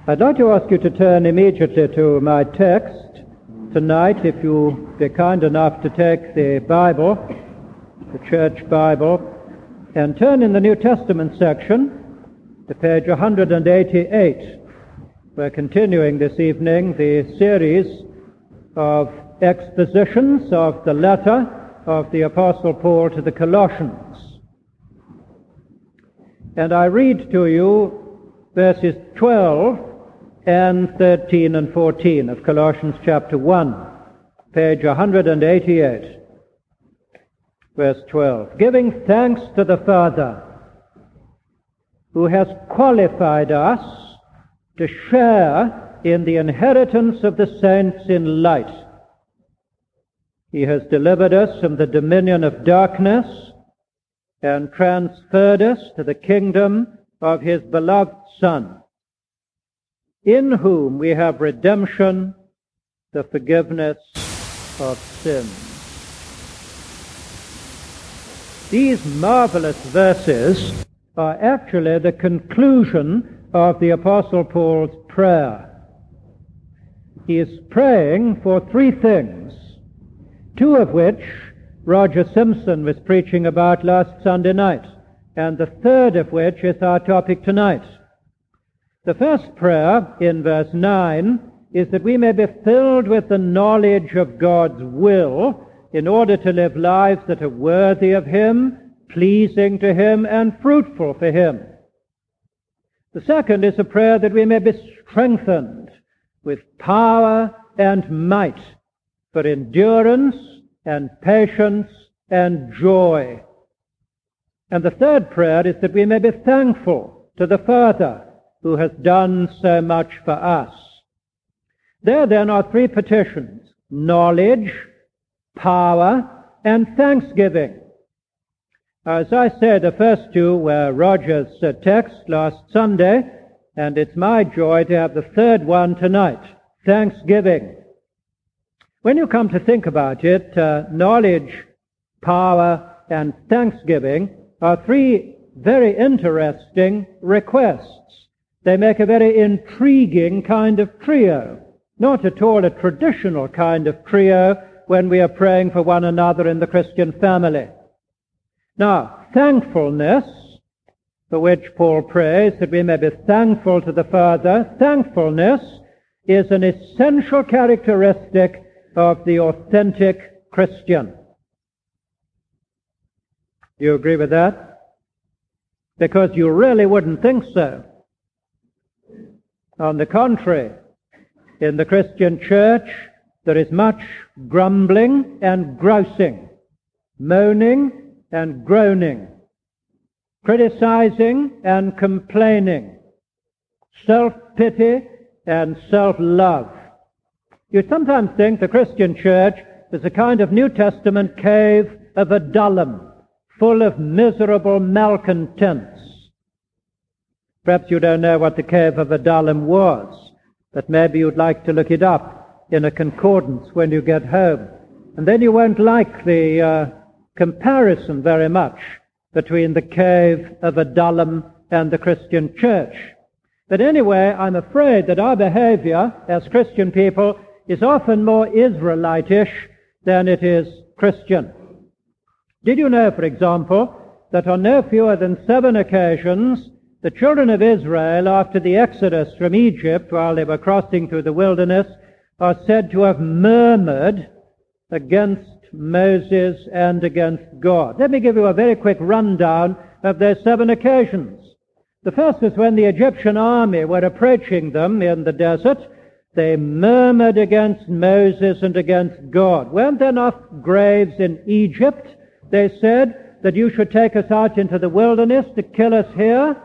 I'd like to ask you to turn immediately to my text tonight, if you'll be kind enough to take the Bible, the church Bible, and turn in the New Testament section to page 188. We're continuing this evening the series of expositions of the letter of the Apostle Paul to the Colossians. And I read to you verses 12 and 13 and 14 of Colossians chapter 1, page 188, verse 12. Giving thanks to the Father, who has qualified us to share in the inheritance of the saints in light. He has delivered us from the dominion of darkness and transferred us to the kingdom of His beloved Son, in whom we have redemption, the forgiveness of sins. These marvelous verses are actually the conclusion of the Apostle Paul's prayer. He is praying for three things, two of which Roger Simpson was preaching about last Sunday night, and the third of which is our topic tonight. The first prayer, in verse 9, is that we may be filled with the knowledge of God's will in order to live lives that are worthy of Him, pleasing to Him, and fruitful for Him. The second is a prayer that we may be strengthened with power and might for endurance and patience and joy. And the third prayer is that we may be thankful to the Father who has done so much for us. There then are three petitions: knowledge, power, and thanksgiving. As I said, the first two were Roger's text last Sunday, and it's my joy to have the third one tonight, thanksgiving. When you come to think about it, knowledge, power, and thanksgiving are three very interesting requests. They make a very intriguing kind of trio, not at all a traditional kind of trio when we are praying for one another in the Christian family. Now, thankfulness, for which Paul prays that we may be thankful to the Father, thankfulness is an essential characteristic of the authentic Christian. Do you agree with that? Because you really wouldn't think so. On the contrary, in the Christian church, there is much grumbling and grousing, moaning and groaning, criticizing and complaining, self-pity and self-love. You sometimes think the Christian church is a kind of New Testament cave of Adullam, full of miserable malcontents. Perhaps you don't know what the cave of Adullam was, but maybe you'd like to look it up in a concordance when you get home. And then you won't like the comparison very much between the cave of Adullam and the Christian church. But anyway, I'm afraid that our behavior as Christian people is often more Israelitish than it is Christian. Did you know, for example, that on no fewer than 7 occasions the children of Israel, after the exodus from Egypt, while they were crossing through the wilderness, are said to have murmured against Moses and against God? Let me give you a very quick rundown of those 7 occasions. The first is when the Egyptian army were approaching them in the desert. They murmured against Moses and against God. Weren't there enough graves in Egypt, they said, that you should take us out into the wilderness to kill us here?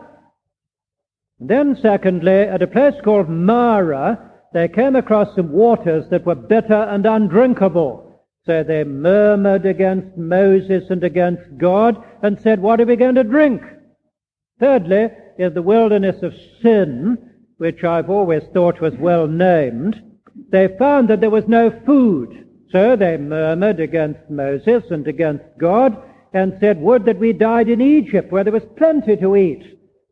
Then, secondly, at a place called Marah, they came across some waters that were bitter and undrinkable. So they murmured against Moses and against God and said, what are we going to drink? Thirdly, in the wilderness of Sin, which I've always thought was well named, they found that there was no food. So they murmured against Moses and against God and said, would that we died in Egypt, where there was plenty to eat.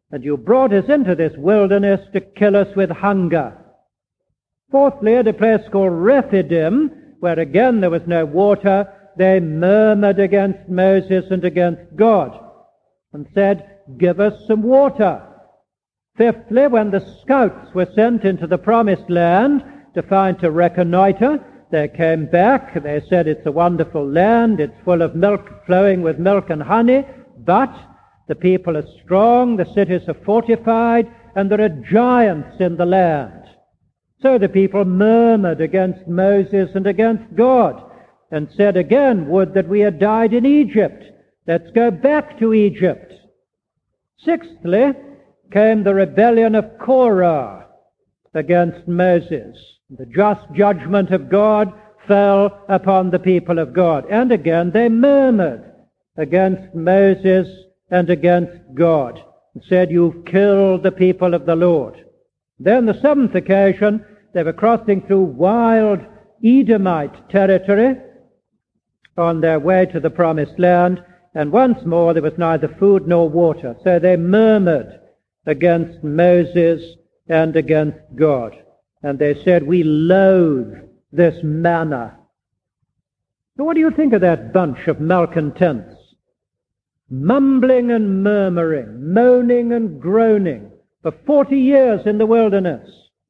and you brought us into this wilderness to kill us with hunger. Fourthly, at a place called Rephidim, where again there was no water, they murmured against Moses and against God and said, give us some water. Fifthly, when the scouts were sent into the promised land to reconnoiter, they came back. They said, it's a wonderful land. It's full of milk, flowing with milk and honey, but the people are strong, the cities are fortified, and there are giants in the land. So the people murmured against Moses and against God and said again, would that we had died in Egypt. Let's go back to Egypt. Sixthly, came the rebellion of Korah against Moses. The just judgment of God fell upon the people of God. And again they murmured against Moses and against God and said, you've killed the people of the Lord. Then the seventh occasion, they were crossing through wild Edomite territory on their way to the promised land, and once more there was neither food nor water. So they murmured against Moses and against God. And they said, we loathe this manna. So what do you think of that bunch of malcontents? Mumbling and murmuring, moaning and groaning for 40 years in the wilderness.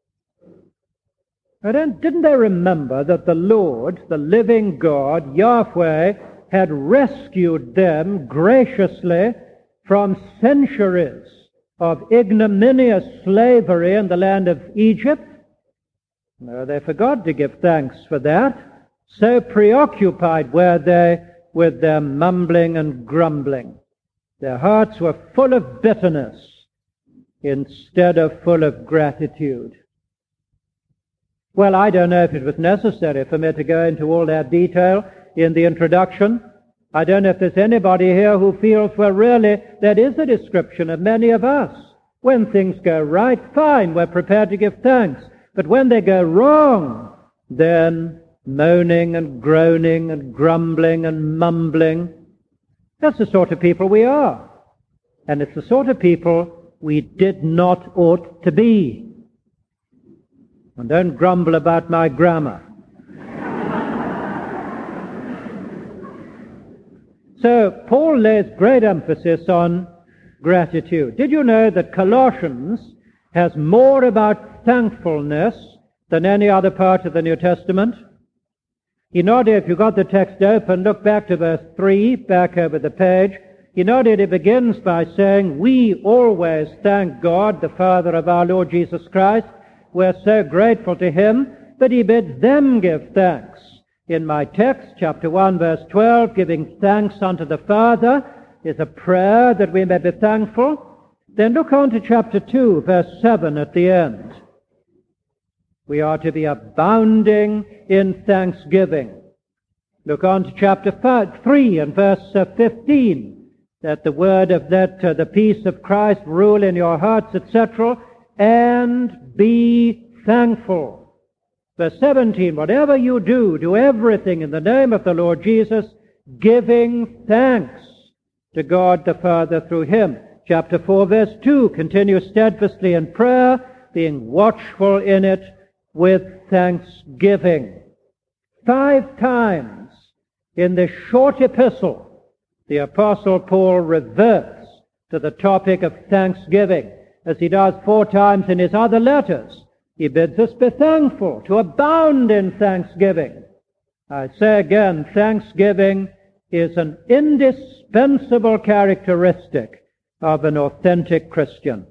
Didn't they remember that the Lord, the living God, Yahweh, had rescued them graciously from centuries of ignominious slavery in the land of Egypt? No, they forgot to give thanks for that. So preoccupied were they with their mumbling and grumbling. Their hearts were full of bitterness instead of full of gratitude. Well, I don't know if it was necessary for me to go into all that detail in the introduction. I don't know if there's anybody here who feels, well, really, that is a description of many of us. When things go right, fine, we're prepared to give thanks. But when they go wrong, then moaning and groaning and grumbling and mumbling, that's the sort of people we are. And it's the sort of people we did not ought to be. And don't grumble about my grammar. So Paul lays great emphasis on gratitude. Did you know that Colossians has more about thankfulness than any other part of the New Testament? You noted, if you've got the text open, look back to verse 3, back over the page. You noted it begins by saying, we always thank God, the Father of our Lord Jesus Christ. We're so grateful to Him that He bids them give thanks. In my text, chapter 1, verse 12, giving thanks unto the Father is a prayer that we may be thankful. Then look on to chapter 2, verse 7 at the end. We are to be abounding in thanksgiving. Look on to chapter 3 and verse 15, that the word of the peace of Christ rule in your hearts, etc., and be thankful. Verse 17, whatever you do, do everything in the name of the Lord Jesus, giving thanks to God the Father through Him. Chapter 4, verse 2, continue steadfastly in prayer, being watchful in it with thanksgiving. 5 times in this short epistle, the Apostle Paul reverts to the topic of thanksgiving, as he does 4 times in his other letters. He bids us be thankful, to abound in thanksgiving. I say again, thanksgiving is an indispensable characteristic of an authentic Christian.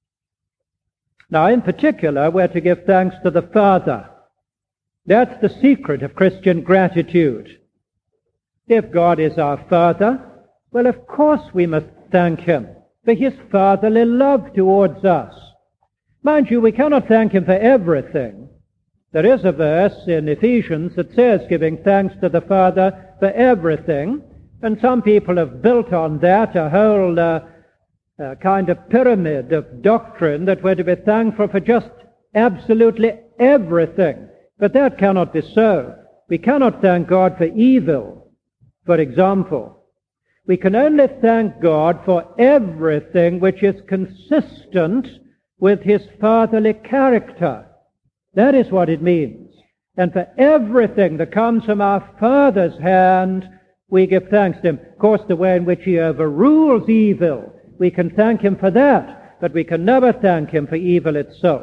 Now, in particular, we're to give thanks to the Father. That's the secret of Christian gratitude. If God is our Father, well, of course we must thank Him for His fatherly love towards us. Mind you, we cannot thank Him for everything. There is a verse in Ephesians that says giving thanks to the Father for everything, and some people have built on that a whole kind of pyramid of doctrine that we're to be thankful for just absolutely everything. But that cannot be so. We cannot thank God for evil, for example. We can only thank God for everything which is consistent with His fatherly character. That is what it means. And for everything that comes from our Father's hand, we give thanks to Him. Of course, the way in which He overrules evil, we can thank Him for that, but we can never thank Him for evil itself.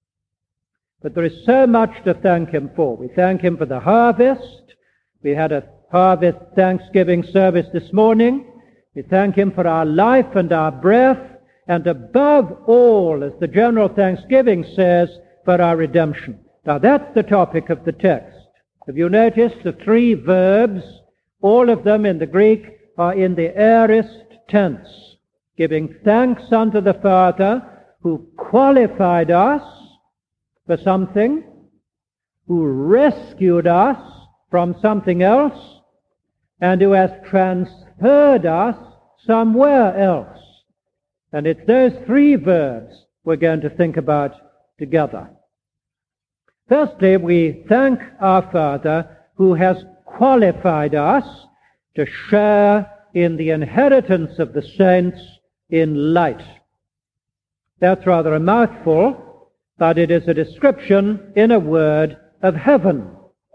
But there is so much to thank Him for. We thank Him for the harvest. We had a harvest Thanksgiving service this morning. We thank Him for our life and our breath, and above all, as the general Thanksgiving says, for our redemption. Now that's the topic of the text. Have you noticed the three verbs, all of them in the Greek, are in the aorist tense, giving thanks unto the Father who qualified us for something, who rescued us from something else, and who has transferred us somewhere else. And it's those three verbs we're going to think about together. Firstly, we thank our Father who has qualified us to share in the inheritance of the saints in light. That's rather a mouthful, but it is a description, in a word, of heaven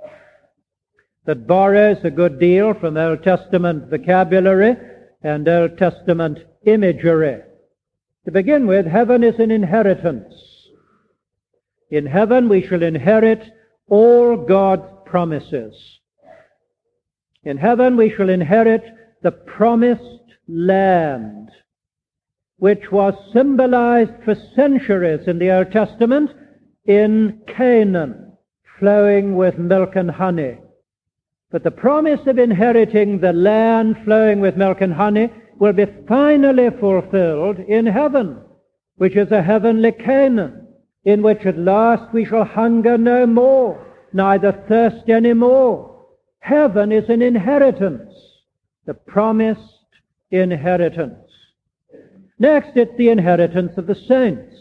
that borrows a good deal from Old Testament vocabulary and Old Testament imagery. To begin with, heaven is an inheritance. In heaven we shall inherit all God's promises. In heaven we shall inherit the promised land, which was symbolized for centuries in the Old Testament in Canaan, flowing with milk and honey. But the promise of inheriting the land flowing with milk and honey will be finally fulfilled in heaven, which is a heavenly Canaan, in which at last we shall hunger no more, neither thirst any more. Heaven is an inheritance, the promised inheritance. Next, it's the inheritance of the saints.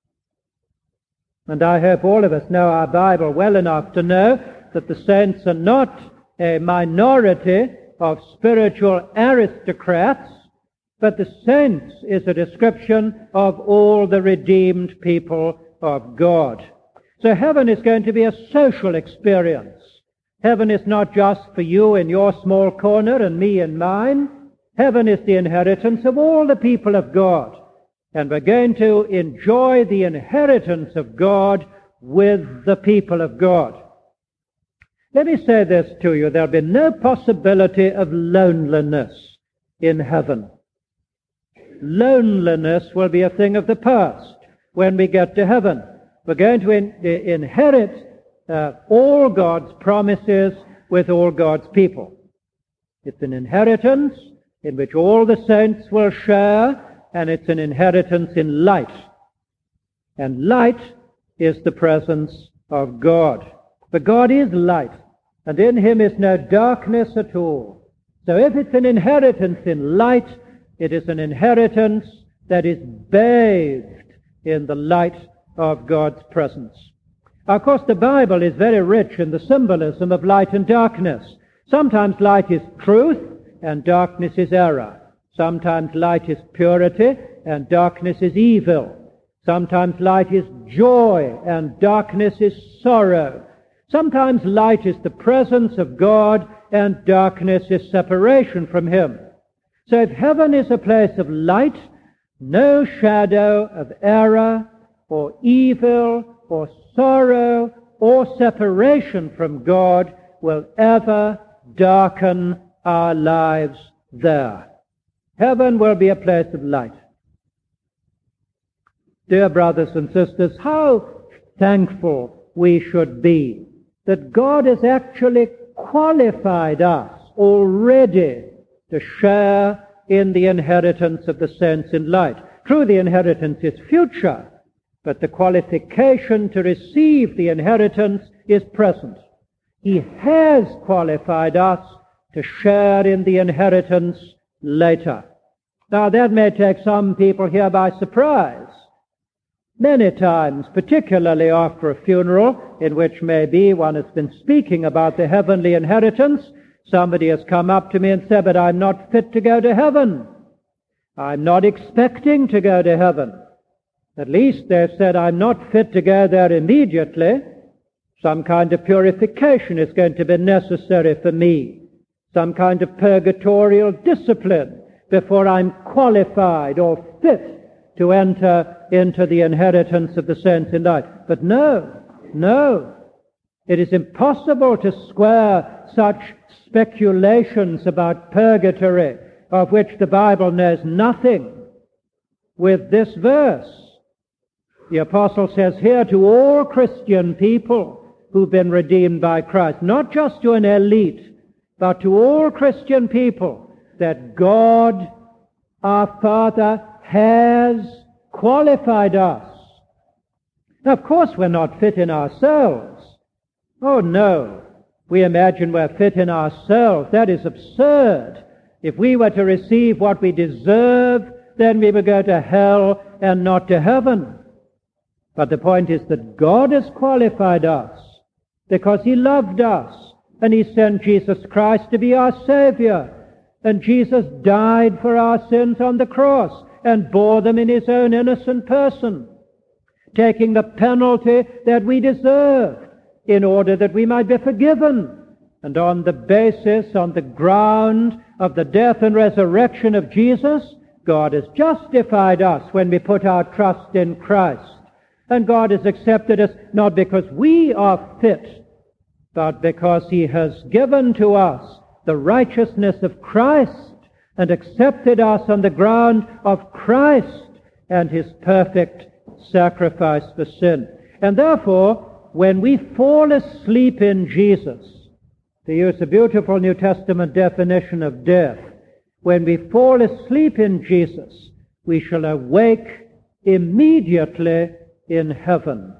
And I hope all of us know our Bible well enough to know that the saints are not a minority of spiritual aristocrats, but the saints is a description of all the redeemed people of God. So heaven is going to be a social experience. Heaven is not just for you in your small corner and me in mine. Heaven is the inheritance of all the people of God. And we're going to enjoy the inheritance of God with the people of God. Let me say this to you. There'll be no possibility of loneliness in heaven. Loneliness will be a thing of the past when we get to heaven. We're going to inherit all God's promises with all God's people. It's an inheritance in which all the saints will share, and it's an inheritance in light. And light is the presence of God. For God is light, and in Him is no darkness at all. So if it's an inheritance in light, it is an inheritance that is bathed in the light of God's presence. Of course, the Bible is very rich in the symbolism of light and darkness. Sometimes light is truth and darkness is error. Sometimes light is purity and darkness is evil. Sometimes light is joy and darkness is sorrow. Sometimes light is the presence of God and darkness is separation from Him. So if heaven is a place of light, no shadow of error or evil or sorrow or separation from God will ever darken our lives there. Heaven will be a place of light. Dear brothers and sisters, how thankful we should be that God has actually qualified us already to share in the inheritance of the saints in light. True, the inheritance is future, but the qualification to receive the inheritance is present. He has qualified us to share in the inheritance later. Now, that may take some people here by surprise. Many times, particularly after a funeral in which maybe one has been speaking about the heavenly inheritance, Somebody has come up to me and said, but I'm not fit to go to heaven. I'm not expecting to go to heaven. At least they've said, I'm not fit to go there immediately. Some kind of purification is going to be necessary for me. Some kind of purgatorial discipline before I'm qualified or fit to enter into the inheritance of the saints in light. But no. It is impossible to square such speculations about purgatory, of which the Bible knows nothing, with this verse. The apostle says here to all Christian people who've been redeemed by Christ, not just to an elite, but to all Christian people, that God, our Father, has qualified us. Now, of course, we're not fit in ourselves. Oh, no. We imagine we're fit in ourselves. That is absurd. If we were to receive what we deserve, then we would go to hell and not to heaven. But the point is that God has qualified us because He loved us, and He sent Jesus Christ to be our Savior. And Jesus died for our sins on the cross and bore them in His own innocent person, taking the penalty that we deserved in order that we might be forgiven. And on the basis, on the ground of the death and resurrection of Jesus, God has justified us when we put our trust in Christ. And God has accepted us not because we are fit, but because He has given to us the righteousness of Christ and accepted us on the ground of Christ and His perfect sacrifice for sin. And therefore, when we fall asleep in Jesus, to use a beautiful New Testament definition of death, when we fall asleep in Jesus, we shall awake immediately in heaven.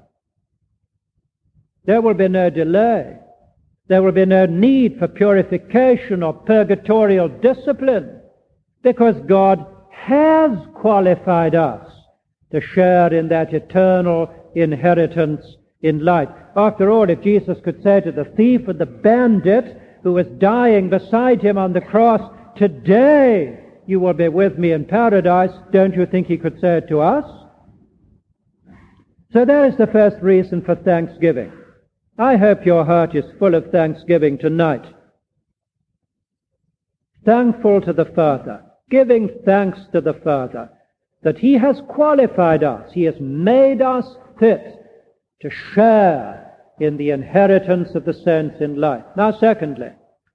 There will be no delay. There will be no need for purification or purgatorial discipline, because God has qualified us to share in that eternal inheritance in light. After all, if Jesus could say to the thief and the bandit who was dying beside Him on the cross, today you will be with me in paradise, don't you think He could say it to us? So that is the first reason for thanksgiving. I hope your heart is full of thanksgiving tonight. Thankful to the Father, giving thanks to the Father, that He has qualified us, He has made us fit to share in the inheritance of the saints in light. Now, secondly,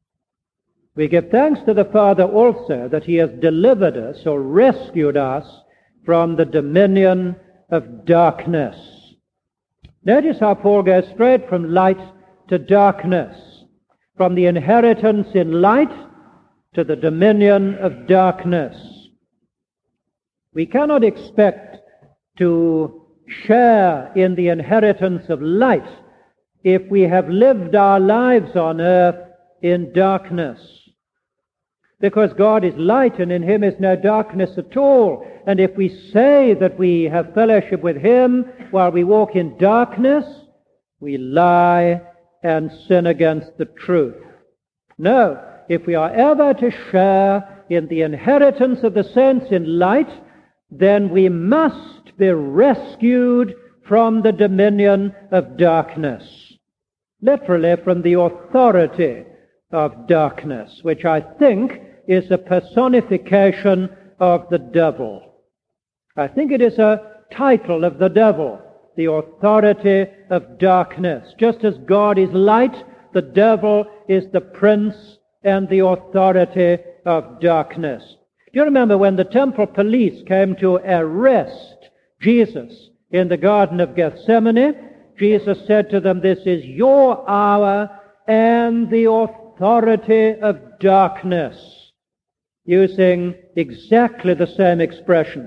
we give thanks to the Father also that He has delivered us or rescued us from the dominion of darkness. Notice how Paul goes straight from light to darkness, from the inheritance in light to the dominion of darkness. We cannot expect to share in the inheritance of light if we have lived our lives on earth in darkness. Because God is light and in Him is no darkness at all. And if we say that we have fellowship with Him while we walk in darkness, we lie and sin against the truth. No, if we are ever to share in the inheritance of the saints in light, then we must be rescued from the dominion of darkness. Literally from the authority of darkness, which I think is a personification of the devil. I think it is a title of the devil, the authority of darkness. Just as God is light, the devil is the prince and the authority of darkness. Do you remember when the temple police came to arrest Jesus in the Garden of Gethsemane? Jesus said to them, "This is your hour and the authority of darkness," using exactly the same expression.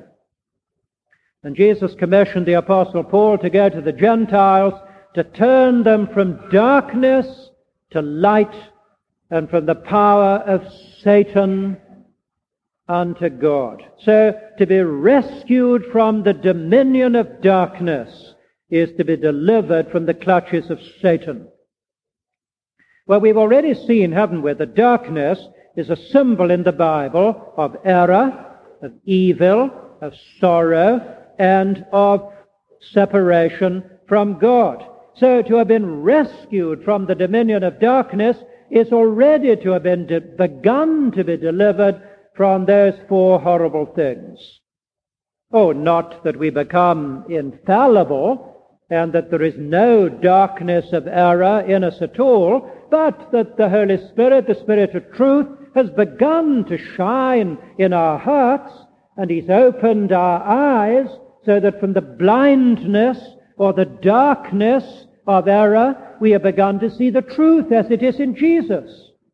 And Jesus commissioned the Apostle Paul to go to the Gentiles, to turn them from darkness to light, and from the power of Satan unto God. So, to be rescued from the dominion of darkness is to be delivered from the clutches of Satan. Well, we've already seen, haven't we, that darkness is a symbol in the Bible of error, of evil, of sorrow, and of separation from God. So to have been rescued from the dominion of darkness is already to have been begun to be delivered from those four horrible things. Oh, not that we become infallible and that there is no darkness of error in us at all, but that the Holy Spirit, the Spirit of truth, has begun to shine in our hearts, and He's opened our eyes so that from the blindness or the darkness of error, we have begun to see the truth as it is in Jesus.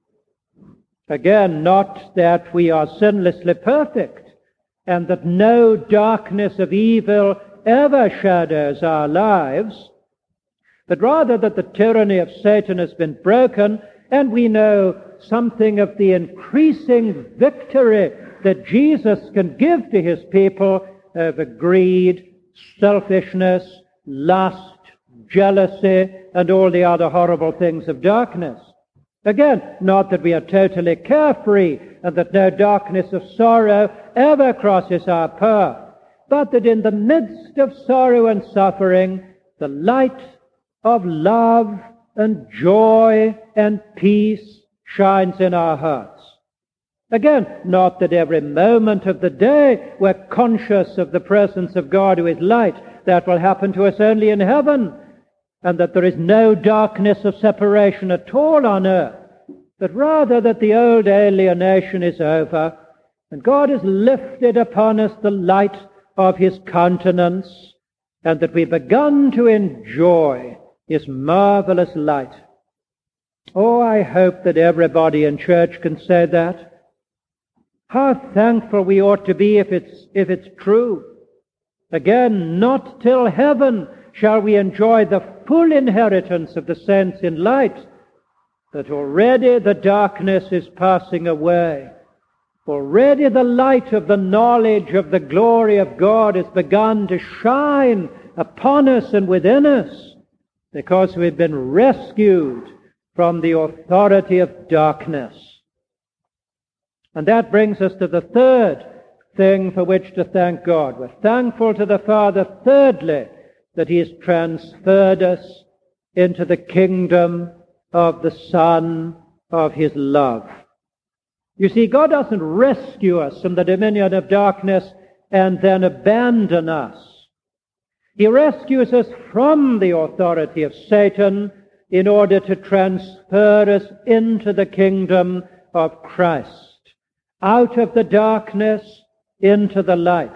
Again, not that we are sinlessly perfect, and that no darkness of evil ever shadows our lives, but rather that the tyranny of Satan has been broken, and we know something of the increasing victory that Jesus can give to His people over greed, selfishness, lust, jealousy, and all the other horrible things of darkness. Again, not that we are totally carefree and that no darkness of sorrow ever crosses our path, but that in the midst of sorrow and suffering, the light of love and joy and peace shines in our hearts. Again, not that every moment of the day we're conscious of the presence of God who is light. That will happen to us only in heaven, and that there is no darkness of separation at all on earth, but rather that the old alienation is over, and God has lifted upon us the light of His countenance, and that we've begun to enjoy His marvelous light. Oh, I hope that everybody in church can say that. How thankful we ought to be if it's true. Again, not till heaven shall we enjoy the full inheritance of the saints in light, but already the darkness is passing away. Already the light of the knowledge of the glory of God has begun to shine upon us and within us, because we've been rescued from the authority of darkness. And that brings us to the third thing for which to thank God. We're thankful to the Father, thirdly, that He has transferred us into the kingdom of the Son of His love. You see, God doesn't rescue us from the dominion of darkness and then abandon us. He rescues us from the authority of Satan in order to transfer us into the kingdom of Christ, out of the darkness into the light.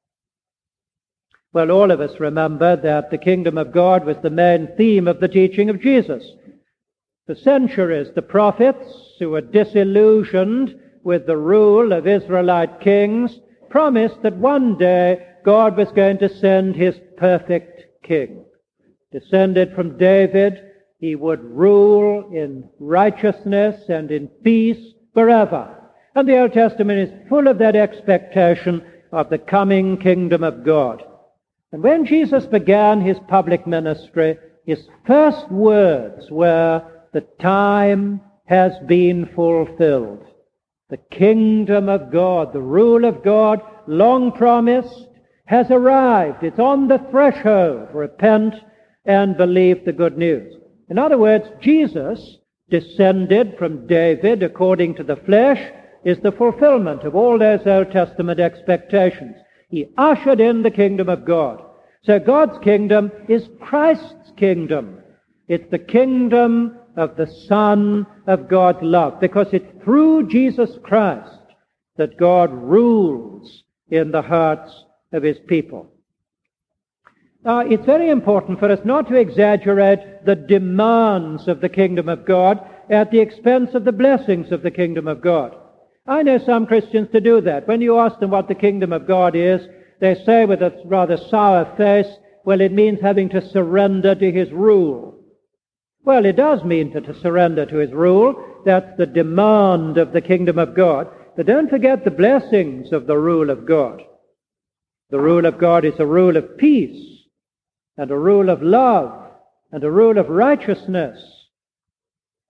Well, all of us remember that the kingdom of God was the main theme of the teaching of Jesus. For centuries, the prophets, who were disillusioned with the rule of Israelite kings, promised that one day God was going to send His perfect king. Descended from David, He would rule in righteousness and in peace forever. And the Old Testament is full of that expectation of the coming kingdom of God. And when Jesus began His public ministry, His first words were, "The time has been fulfilled." The kingdom of God, the rule of God, long promised, has arrived. It's on the threshold. Repent and believe the good news. In other words, Jesus, descended from David according to the flesh, is the fulfillment of all those Old Testament expectations. He ushered in the kingdom of God. So God's kingdom is Christ's kingdom. It's the kingdom of the Son of God's love, because it's through Jesus Christ that God rules in the hearts of His people. Now, it's very important for us not to exaggerate the demands of the kingdom of God at the expense of the blessings of the kingdom of God. I know some Christians to do that. When you ask them what the kingdom of God is, they say with a rather sour face, well, it means having to surrender to His rule. Well, it does mean to surrender to His rule. That's the demand of the kingdom of God. But don't forget the blessings of the rule of God. The rule of God is a rule of peace, and a rule of love, and a rule of righteousness.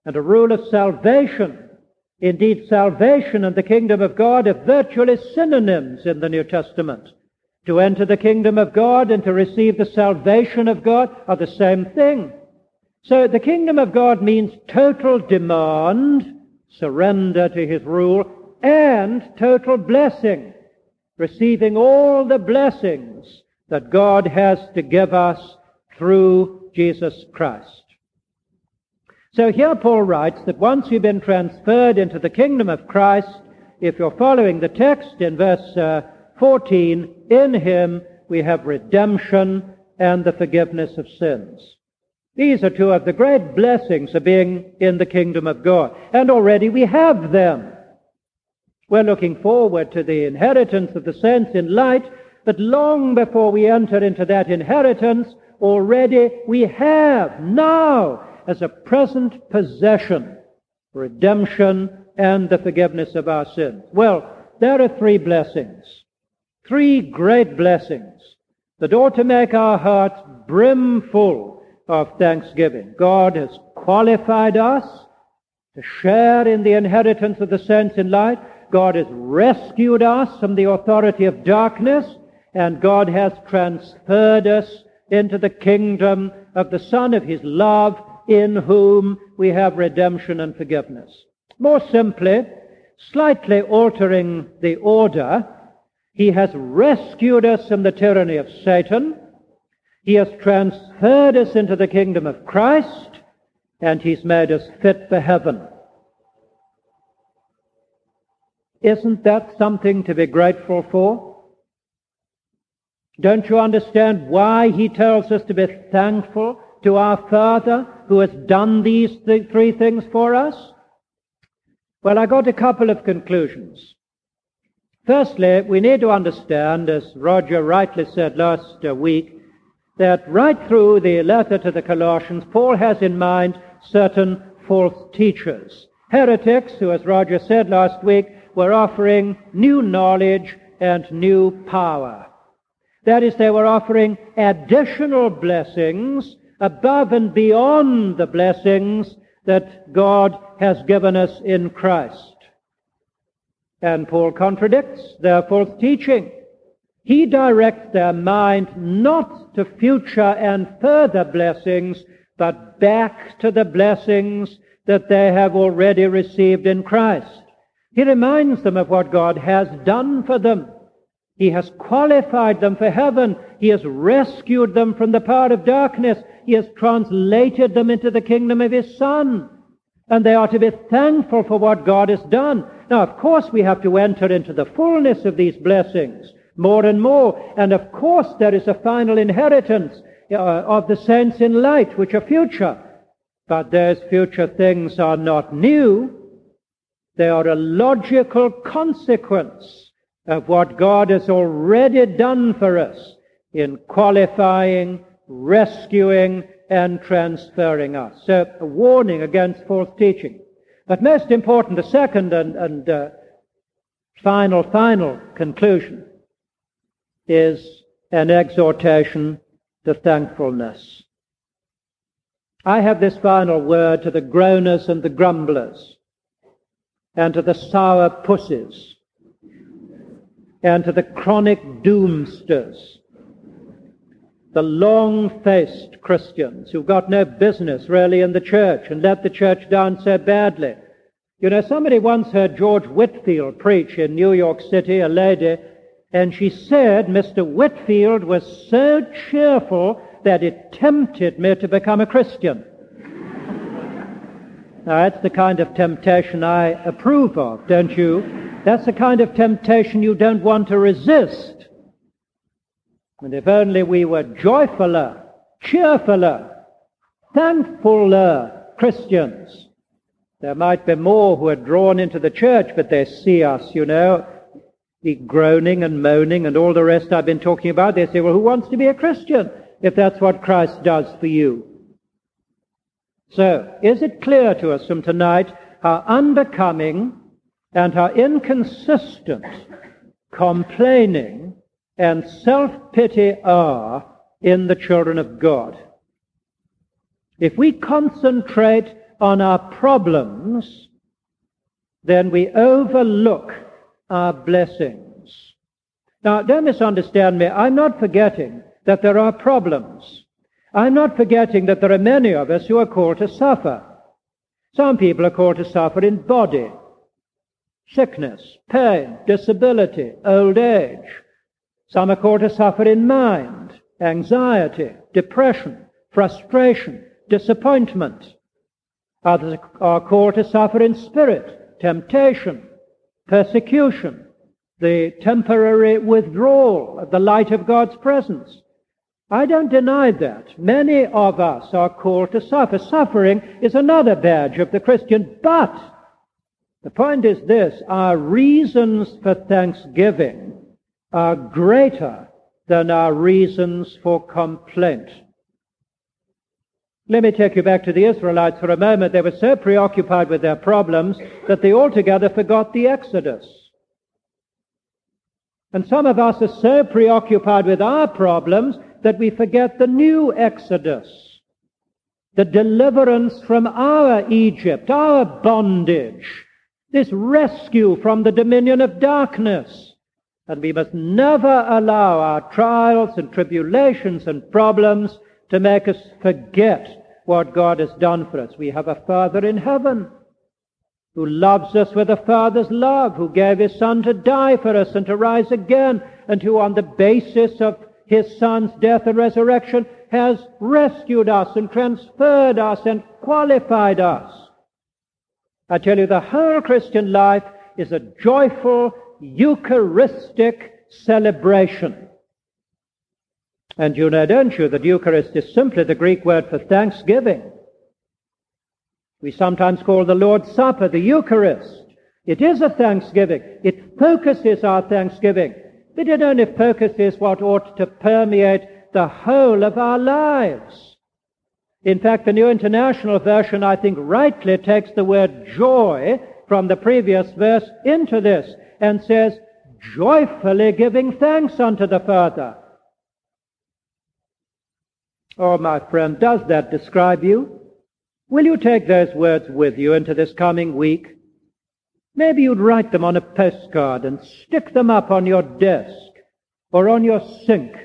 and a rule of salvation. Indeed, salvation and the kingdom of God are virtually synonyms in the New Testament. To enter the kingdom of God and to receive the salvation of God are the same thing. So the kingdom of God means total demand, surrender to his rule, and total blessing, receiving all the blessings that God has to give us through Jesus Christ. So here Paul writes that once you've been transferred into the kingdom of Christ, if you're following the text in verse 14, in him we have redemption and the forgiveness of sins. These are two of the great blessings of being in the kingdom of God. And already we have them. We're looking forward to the inheritance of the saints in light, but long before we enter into that inheritance, already we have now, as a present possession, redemption and the forgiveness of our sins. Well, there are three blessings, three great blessings that ought to make our hearts brimful of thanksgiving. God has qualified us to share in the inheritance of the saints in light. God has rescued us from the authority of darkness, and God has transferred us into the kingdom of the Son of his love, in whom we have redemption and forgiveness. More simply, slightly altering the order, he has rescued us from the tyranny of Satan, he has transferred us into the kingdom of Christ, and he's made us fit for heaven. Isn't that something to be grateful for? Don't you understand why he tells us to be thankful to our Father who has done these three things for us? Well, I got a couple of conclusions. Firstly, we need to understand, as Roger rightly said last week, that right through the letter to the Colossians, Paul has in mind certain false teachers. Heretics who, as Roger said last week, were offering new knowledge and new power. That is, they were offering additional blessings above and beyond the blessings that God has given us in Christ. And Paul contradicts their false teaching. He directs their mind not to future and further blessings, but back to the blessings that they have already received in Christ. He reminds them of what God has done for them. He has qualified them for heaven. He has rescued them from the power of darkness. He has translated them into the kingdom of his Son. And they are to be thankful for what God has done. Now, of course, we have to enter into the fullness of these blessings more and more. And of course, there is a final inheritance of the saints in light, which are future. But those future things are not new. They are a logical consequence of what God has already done for us in qualifying, rescuing, and transferring us. So a warning against false teaching. But most important, the second and final conclusion is an exhortation to thankfulness. I have this final word to the groaners and the grumblers, and to the sour pussies, and to the chronic doomsters, the long-faced Christians who've got no business really in the church and let the church down so badly. You know, somebody once heard George Whitefield preach in New York City, a lady, and she said Mr. Whitefield was so cheerful that it tempted me to become a Christian. Now, that's the kind of temptation I approve of, don't you? That's the kind of temptation you don't want to resist. And if only we were joyfuler, cheerfuler, thankfuler Christians, there might be more who are drawn into the church, but they see us, you know, the groaning and moaning and all the rest I've been talking about. They say, well, who wants to be a Christian if that's what Christ does for you? So, is it clear to us from tonight how unbecoming and how inconsistent complaining and self-pity are in the children of God? If we concentrate on our problems, then we overlook our blessings. Now, don't misunderstand me. I'm not forgetting that there are problems. I'm not forgetting that there are many of us who are called to suffer. Some people are called to suffer in body, sickness, pain, disability, old age. Some are called to suffer in mind, anxiety, depression, frustration, disappointment. Others are called to suffer in spirit, temptation, persecution, the temporary withdrawal of the light of God's presence. I don't deny that. Many of us are called to suffer. Suffering is another badge of the Christian, but the point is this: our reasons for thanksgiving are greater than our reasons for complaint. Let me take you back to the Israelites for a moment. They were so preoccupied with their problems that they altogether forgot the Exodus. And some of us are so preoccupied with our problems that we forget the new Exodus, the deliverance from our Egypt, our bondage, this rescue from the dominion of darkness. And we must never allow our trials and tribulations and problems to make us forget what God has done for us. We have a Father in heaven who loves us with a Father's love, who gave His Son to die for us and to rise again, and who on the basis of His Son's death and resurrection has rescued us and transferred us and qualified us. I tell you, the whole Christian life is a joyful, Eucharistic celebration. And you know, don't you, that Eucharist is simply the Greek word for thanksgiving. We sometimes call the Lord's Supper the Eucharist. It is a thanksgiving. It focuses our thanksgiving. But it only focuses what ought to permeate the whole of our lives. In fact, the New International Version, I think, rightly takes the word joy from the previous verse into this and says, joyfully giving thanks unto the Father. Oh, my friend, does that describe you? Will you take those words with you into this coming week? Maybe you'd write them on a postcard and stick them up on your desk or on your sink,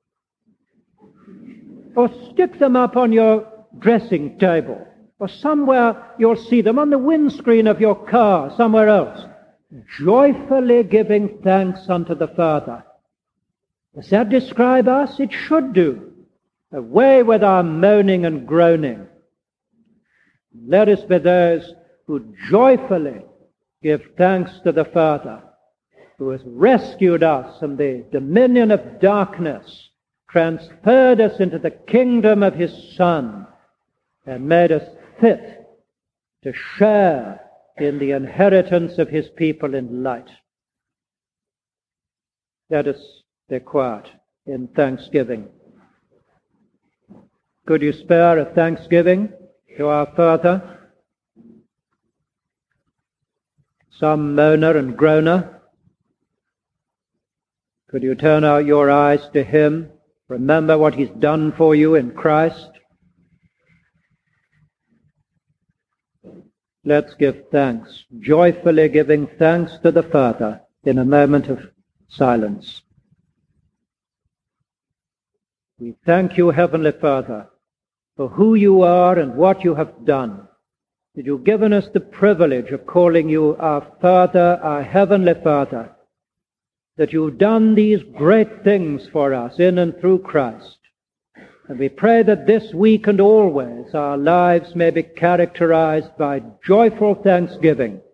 or stick them up on your dressing table, or somewhere you'll see them on the windscreen of your car, somewhere else. Joyfully giving thanks unto the Father. Does that describe us? It should do. Away with our moaning and groaning. Let us be those who joyfully give thanks to the Father, who has rescued us from the dominion of darkness, transferred us into the kingdom of His Son, and made us fit to share in the inheritance of His people in light. Let us be quiet in thanksgiving. Could you spare a thanksgiving to our Father? Some moaner and groaner? Could you turn out your eyes to Him? Remember what He's done for you in Christ? Let's give thanks, joyfully giving thanks to the Father in a moment of silence. We thank you, Heavenly Father, for who you are and what you have done. That you've given us the privilege of calling you our Father, our Heavenly Father. That you've done these great things for us in and through Christ. And we pray that this week and always our lives may be characterized by joyful thanksgiving